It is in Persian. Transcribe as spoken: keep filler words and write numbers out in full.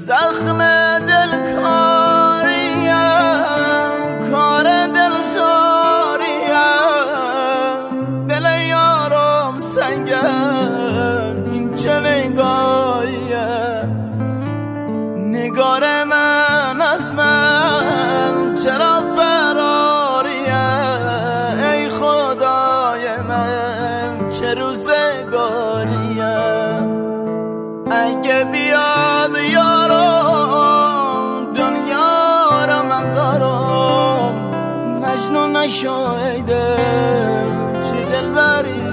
زخم دل کاریم، کار دل ساریم، دل یارم سنگم این چه نگاهیه، نگار من از من چرا فراریه، ای خدای من چه روزگاریه، اگه بیاد یارم دنیا را من دارم، مجنون نشایده چه دلبری